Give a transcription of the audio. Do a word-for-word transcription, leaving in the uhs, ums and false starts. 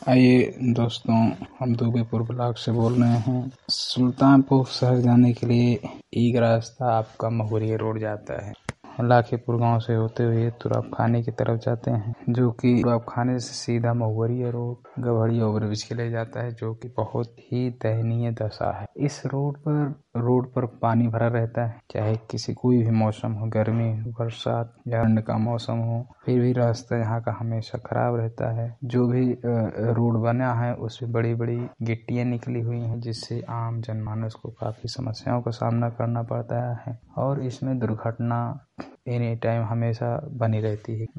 आइए दोस्तों, हम दुबेपुर ब्लॉक से बोल रहे हैं। सुल्तानपुर शहर जाने के लिए एक रास्ता आपका महुरिया रोड जाता है। लाखीपुर गांव से होते हुए तुराब खाने की तरफ जाते हैं, जो कि तुराब खाने से सीधा महुरिया रोड गवड़िया ओवरब्रिज के लिए जाता है, जो कि बहुत ही दयनीय दशा है। इस रोड पर रोड पर पानी भरा रहता है, चाहे किसी कोई भी मौसम हो, गर्मी बरसात या ठंड का मौसम हो, फिर भी रास्ता यहाँ का हमेशा खराब रहता है। जो भी रोड बना है उसमें बड़ी बड़ी गिट्टियां निकली हुई हैं, जिससे आम जनमानस को काफी समस्याओं का सामना करना पड़ता है और इसमें दुर्घटना एनी टाइम हमेशा बनी रहती है।